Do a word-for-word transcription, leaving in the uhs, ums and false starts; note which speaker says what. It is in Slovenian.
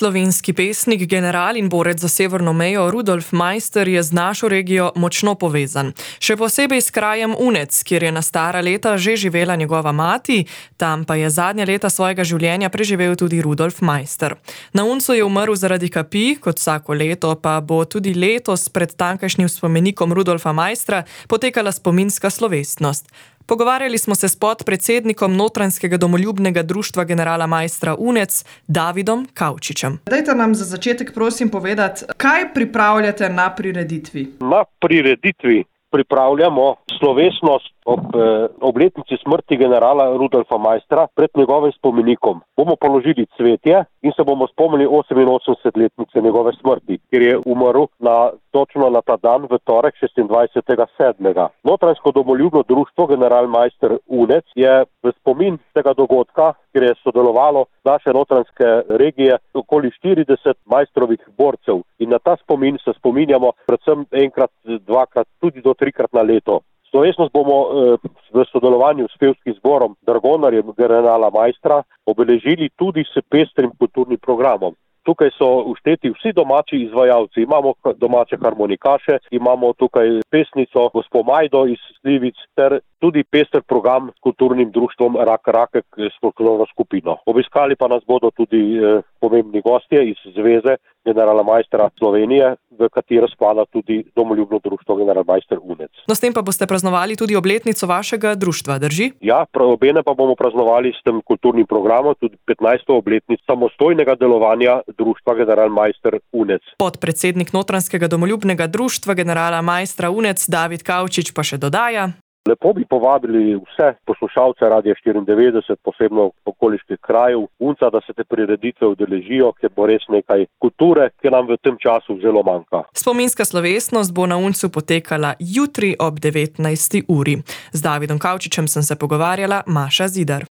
Speaker 1: Slovenski pesnik, general in borec za severno mejo Rudolf Maister je z našo regijo močno povezan. Še posebej s krajem Unec, kjer je na stara leta že živela njegova mati, tam pa je zadnja leta svojega življenja preživel tudi Rudolf Maister. Na Uncu je umrl zaradi kapi, kot vsako leto, pa bo tudi letos pred tamkajšnjim spomenikom Rudolfa Maistra potekala spominska slovesnost. Pogovarjali smo se s podpredsednikom Notranjskega domoljubnega društva generala Maistra Unec, Davidom Kavčičem. Dajte nam za začetek prosim povedati, kaj pripravljate na prireditvi?
Speaker 2: Na prireditvi pripravljamo slovesnost ob eh, obletnici smrti generala Rudolfa Maistra pred njegovim spomenikom. Bomo položili cvetje in se bomo spomnili oseminosemdesetletnice njegove smrti, kjer je umrl na, točno na ta dan v torek šestindvajsetega sedmega Notranjsko domoljubno društvo general Maister Unec je v spomin tega dogodka, kjer je sodelovalo naše notranjske regije okoli štirideset Maistrovih borcev. In na ta spomin se spominjamo predvsem enkrat, dvakrat, tudi do trikrat na leto. Slovesnost bomo eh, v sodelovanju s pevskim zborom Dragonarjem generala Maistra obeležili tudi s pestrim kulturnim programom. Tukaj so všteti vsi domači izvajalci. Imamo domače harmonikaše, imamo tukaj pesnico gospo Majdo iz Slivic ter tudi pester program s kulturnim društvom Rak Rakek s folklorno skupino. Obiskali pa nas bodo tudi eh, pomembni gostje iz Zveze generala Maistra Slovenije, v katero spada tudi domoljubno društvo general Maister Unec.
Speaker 1: No, s tem pa boste praznovali tudi obletnico vašega društva, drži?
Speaker 2: Ja, obene pa bomo praznovali s tem kulturnim programom tudi petnajsto obletnico samostojnega delovanja društva general Maister Unec.
Speaker 1: Podpredsednik Notranjskega domoljubnega društva generala Maistra Unec David Kavčič pa še dodaja:
Speaker 2: Lepo bi povabili vse poslušalce Radia štiriindevetdeset, posebno okoliških krajev Unca, da se te prireditve udeležijo, ker bo res nekaj kulture, ki nam v tem času zelo manjka.
Speaker 1: Spominska slovesnost bo na Uncu potekala jutri ob devetnajsti uri. Z Davidom Kavčičem sem se pogovarjala Maša Zidar.